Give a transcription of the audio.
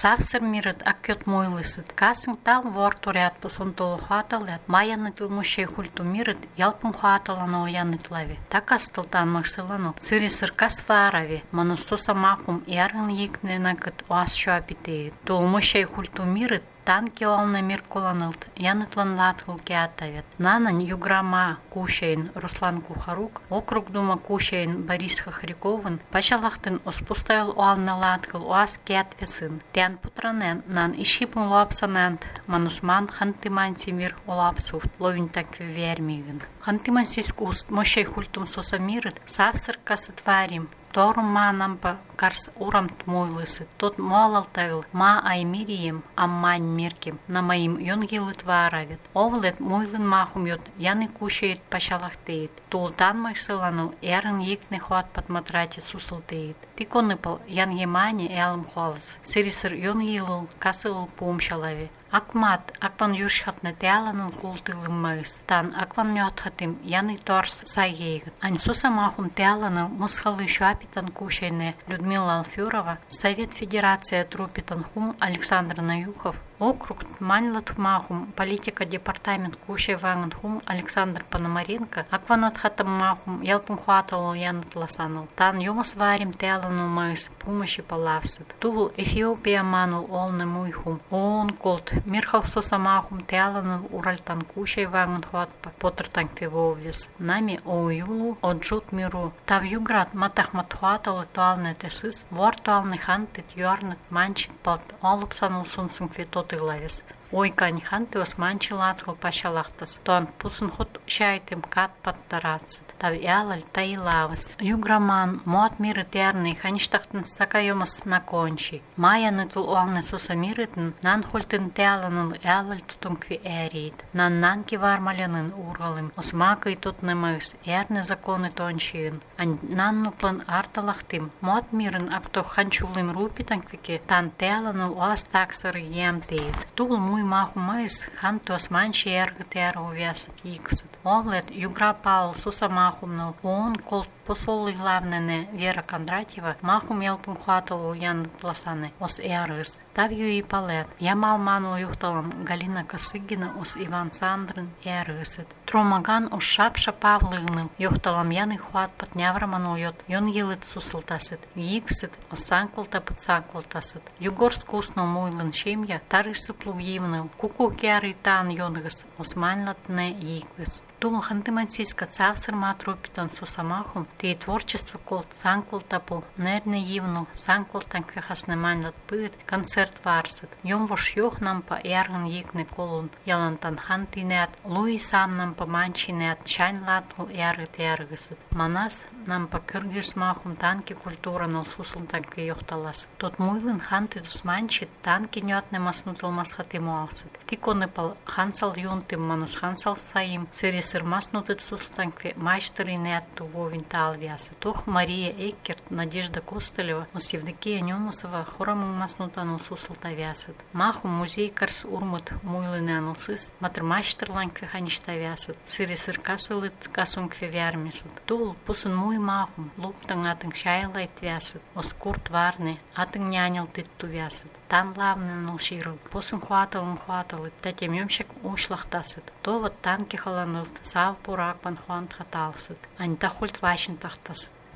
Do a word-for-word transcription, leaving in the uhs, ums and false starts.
Савсыр мирет аккет мойлысыт. Касың тал вортурят посонтолу хаталят. Маянытыл мушей хульту мирет ялпым хаталанал янытлави. Так астылтан махсылану. Сырисыр кас варави. Манустоса махум ярын йикне накыт уас шуапитеет. Тол мушей хульту мирет танки олна мир куланылт, янытлан латхыл кеатавет. Нанан юграма кушейн Руслан Кухарук, округ дума кушейн Борис Хохряковын, пачалахтын оспуставил олна латхыл уас кеатвесын. Тян путранен, нан ишипун лапсанент, манусман хантыман симир олапсуфт, ловин так вермигын. Хантыман сискуст, мощей хультум сосамирет, савсыр касытварим, Торум ма нампа карс урамт мойлысы. Тот молалтавил ма аймирием аммань миркем. На моим йонгилыт варавит. Овлет мойлын махум йот яны кушает пашалахтеет. Тултан майсыланул ярын екне хуат патматрати сусылтеет. Тиконыпал ян емане ялым холос. Сирисыр йонгилыл касылыл помшалави. Акмат, акван юршхатны тяланын култылым мыс. Тан акван мётхатым яны торс сайгейгат. Ань сусамахум тяланын мусхалы шуапитан кушайны Людмила Алфюрова, Совет Федерация трупитан хум Александр Наюхов, округ Манлат махум, политика департамент кушай ванган хум Александр Пономаренко, акванат хатам махум ялпум хваталу янат ласанул. Тан юмас варим тяланын мыс, помощи палавсыт. Тул Эфиопия манул олны муйхум, он колт Мирхал сосамахум тяланын уральтан кушай ванган хватпа, потертан квевоввес. Нами оуюлу оджут миру. Тав юград матах матхваталы туалны тесыс, вор туалны хантит юарнат манчит палт, олупсаныл сунсум кветоты главес. Ой кань ханты османчи латхал пашалахтас. Туан пусын хут шайтым кат паттарацит. Тав ялаль таилавас. Юграман муат миры терный хаништахтын сакайомас накончи. Майя нытыл уалны соса мирытын нан хультын тяланын ялаль тутумкви эрит. Нан нанки вармалянын ургалым. Осмакай тутнымыс ярны законы тончиын. Ань наннуплан арталахтым. Муат мирын апто ханчулым рупитанквике тан тяланыл уас таксары емтеет. Тул муй махумайс ханту османчи эргыт эргу вясат иксат. Овлет югра Паул суса махумнал. Он кол посолы главныне Вера Кондратьева махум ялпум хваталу ян ласаны ос эргыс. Тавью и палет. Я мал ману юхталам Галина Косыгина ос Иван Сандрын эргысат. Тромаган ос Шапша Павлыгным юхталам яны хват патнявра манул йот. Йон елыт сусылтасыт. Иксат ос санкулта пацанкултасыт. Югорск уснал муйлын шемья тарыш суплувьивныл. Куку кяры тан йонгыс османлатне иквыс. Тул хантымансийска цавсыр матрупитан сусамахум, те творчество колт санкул тапул, нерне йивнул, санкул танквехасны манлат пыт, концерт варсат. Йом вош йох нам па ярган йикне колун, ялантан хантинет, луи сам нам па манчинет, чайн латул яргыт яргысат. Манас нам па кыргыз махум танки культура нал сусыл танки йохталас. Тот муйлын ханты дусманчит танки нётне маснутыл масхаты муалсат. Тиконы пал хансал юнтым манус хансал саим, сырис маснутыт суслтанкве майстеры нетту вовин талвясы. Тох Мария Эккерт, Надежда Костылева, ос Евдокия Нёмусова, хораму маснутанул суслтавясат. Маху музей карс урмут муйлыны анылсыз, матр майстерланкве хаништавясат. Сыры сыркасылыт касункве вярмесат. Тул пусын муй махум, луптан атың шайлайт вясат. Ос курт варны, атың нянил тытту вясат. Тан лавны налширыл, пусын хваталын хваталыт, татем ёмшек ушлахтасат. То вот танки халанылт, сав пурак пан хуан хаталсыт. Ань тахульт вашин тахтасыт.